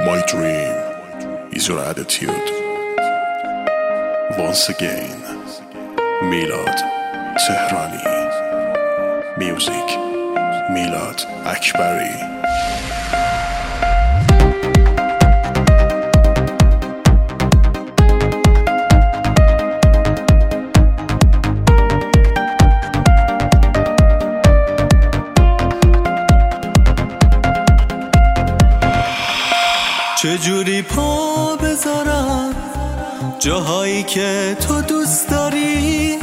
My dream is your attitude. Once again, میلاد تهرانی. Music میلاد اکبری. چجوری پا بذارم جاهایی که تو دوست داری،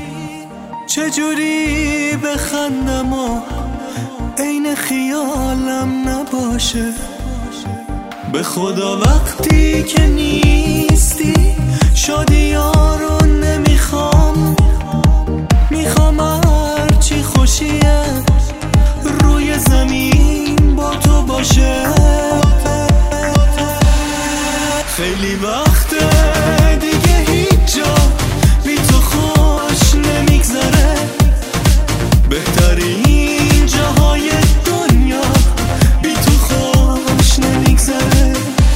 چجوری بخندم و عین خیالم نباشه. به خدا وقتی که نیستی شادی‌ها رو نمیخوام، میخوام هرچی خوشیه روی زمین با تو باشه. خیلی وقته دیگه هیچ جا بی تو خوش نمیگذره، بهترین جاهای دنیا بی تو خوش نمیگذره.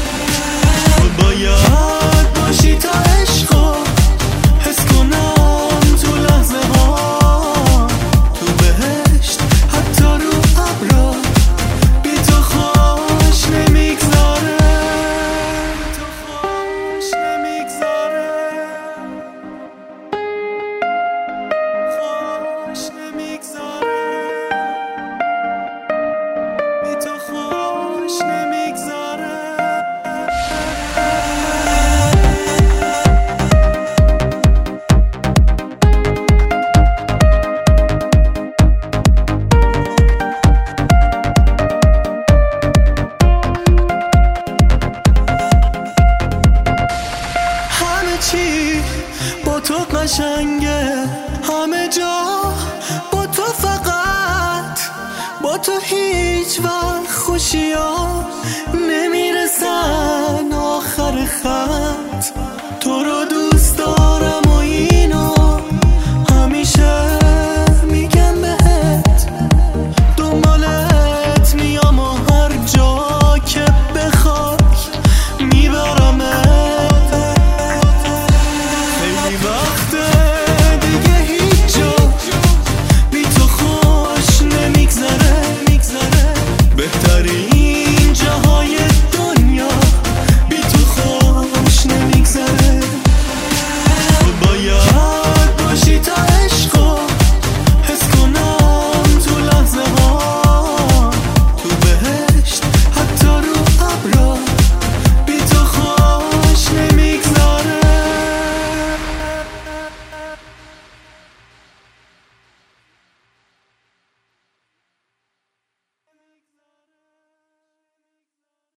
باید باشی تا عشقا حس کنم تو لحظه ها، تو بهشت حتی رو ابرا بی تو خوش نمیگذره. چی با تو قشنگه، همه جا با تو، فقط با تو هیچ وقت خوشی‌ها نمیرسن آخر خط. تو رو دوست دارم و اینو همیشه